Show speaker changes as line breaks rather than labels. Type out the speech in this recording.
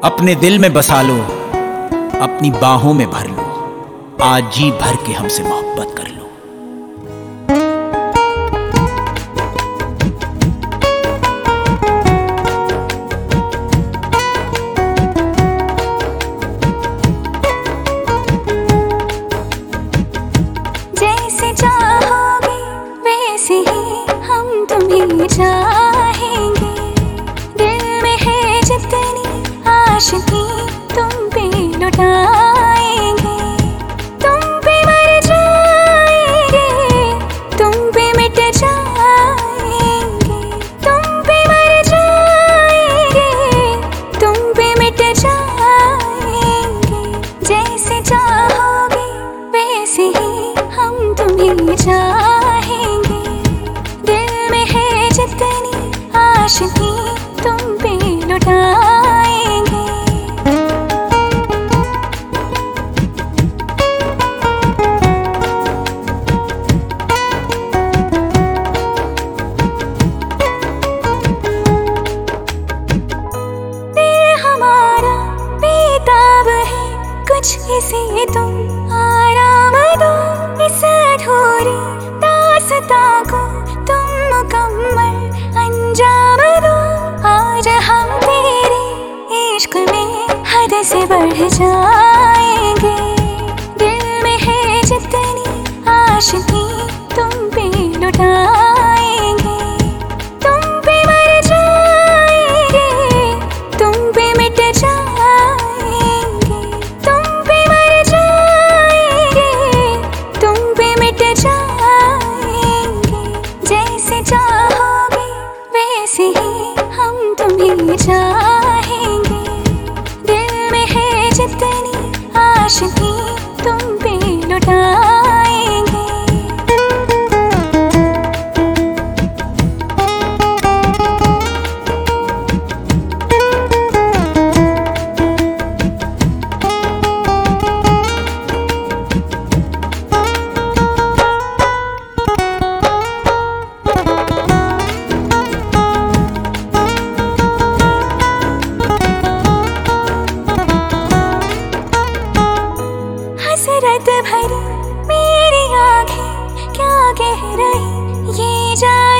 अपने दिल में बसा लो, अपनी बाहों में भर लो, आज जी भर के हमसे मोहब्बत कर लो।
जैसे चाहोगे वैसे ही हम तुम्हें चाहेंगे। दिल में है जितनी आशिकी तुम पे लुटाएंगे। तुम पे मर जाएंगे, तुम पे मिट जाएंगे। तुम पे मर जाएंगे, तुम पे मिट जाएंगे। जैसे चाहोगे वैसे ही हम तुम्हें चाहेंगे। दिल में है जितनी आशिकी तुम पे लुटाएंगे। दिल हमारा बेताब है, कुछ इसे तुम आराम दो। इस अधूरी दास्तां को तुम मुकम्मल अंजाम दो। आज हम तेरे इश्क में हद से बढ़ जाएंगे। दिल में है जितनी आशिकी तुम पे लुटाएंगे। तुम पे मर जाएंगे, तुम पे मिट जाएंगे। तुम पे मर जाएंगे, तुम पे मिट जाएंगे। जैसे चाहोगे वैसे ही हम तुम्हें चाहेंगे। दिल में है जितनी आशिकी तुम पे लुटाएंगे। हसरत भरी मेरी आँखें क्या कह रही ये जान